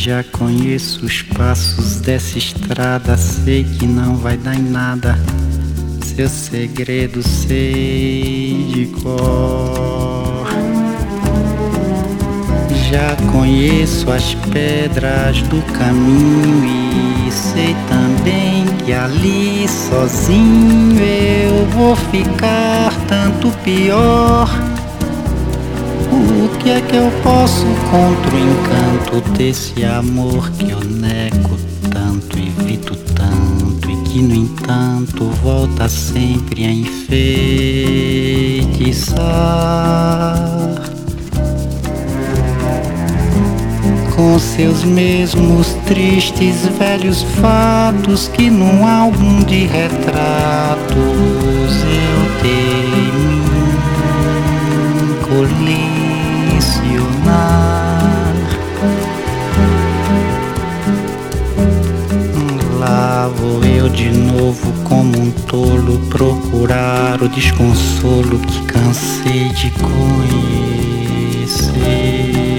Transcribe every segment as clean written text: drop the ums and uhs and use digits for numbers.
Já conheço os passos dessa estrada, sei que não vai dar em nada. Seu segredo sei de cor. Já conheço as pedras do caminho e sei também que ali sozinho eu vou ficar tanto pior. O que é que eu posso contra o encanto desse amor que eu nego tanto, evito tanto e que no entanto volta sempre a enfeitiçar com seus mesmos tristes velhos fatos que num álbum de retratos eu tenho colecionar. Lá vou eu de novo como um tolo procurar o desconsolo que cansei de conhecer.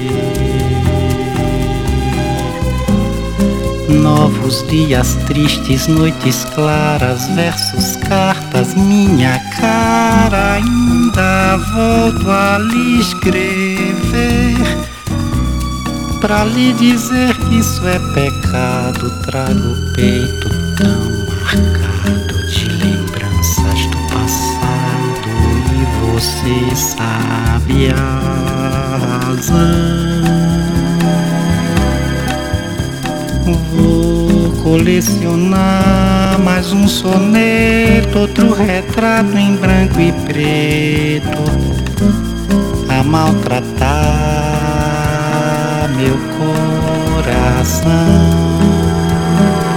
Novos dias tristes, noites claras, versos, cartas, minha cara. Ainda volto a lhe escrever pra lhe dizer que isso é pecado. Trago o peito tão marcado de lembranças do passado e você sabe a razão. Vou colecionar mais um soneto, outro retrato em branco e preto, a maltratar meu coração.